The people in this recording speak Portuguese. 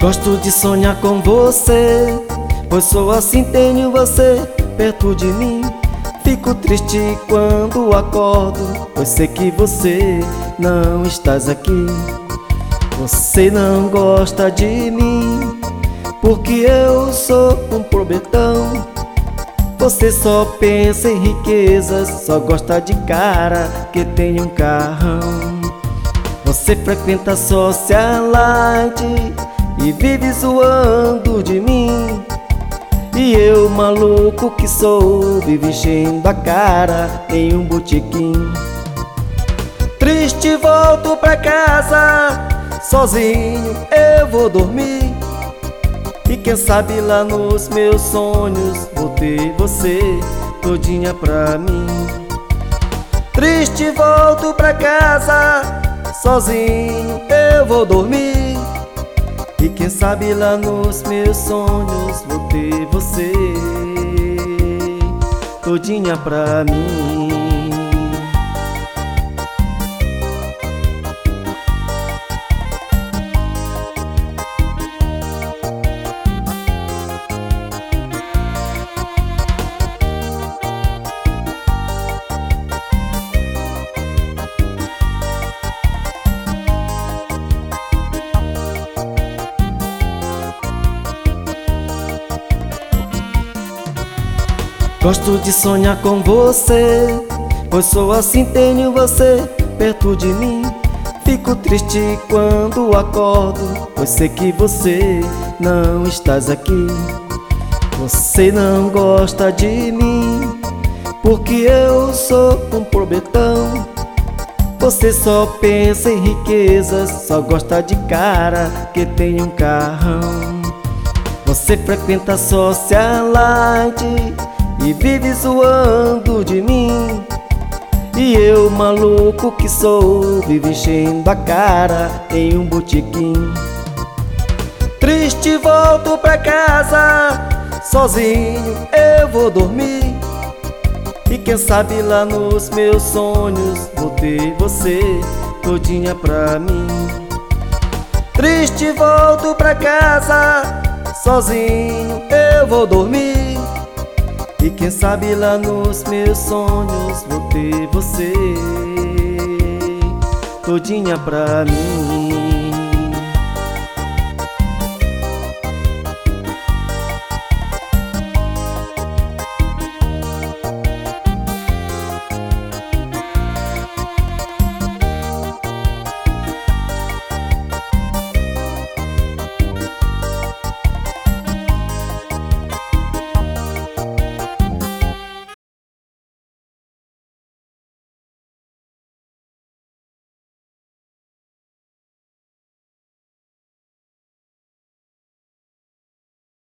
Gosto de sonhar com você, pois sou assim, tenho você perto de mim. Fico triste quando acordo, pois sei que você não estás aqui. Você não gosta de mim, porque eu sou um pobretão. Você só pensa em riquezas, só gosta de cara que tem um carrão. Você frequenta socialite e vive zoando de mim. E eu, maluco que sou, vivo enchendo a cara em um botequim. Triste volto pra casa, sozinho eu vou dormir. E quem sabe lá nos meus sonhos vou ter você todinha pra mim. Triste volto pra casa, sozinho eu vou dormir. E quem sabe lá nos meus sonhos vou ter você todinha pra mim. Gosto de sonhar com você, pois sou assim, tenho você perto de mim. Fico triste quando acordo, pois sei que você não estás aqui. Você não gosta de mim, porque eu sou um pobretão. Você só pensa em riquezas, só gosta de cara que tem um carrão. Você frequenta socialite e vive zoando de mim. E eu, maluco que sou, vivo enchendo a cara em um botequim. Triste volto pra casa, sozinho eu vou dormir. E quem sabe lá nos meus sonhos vou ter você todinha pra mim. Triste volto pra casa, sozinho eu vou dormir. E quem sabe lá nos meus sonhos vou ter você todinha pra mim.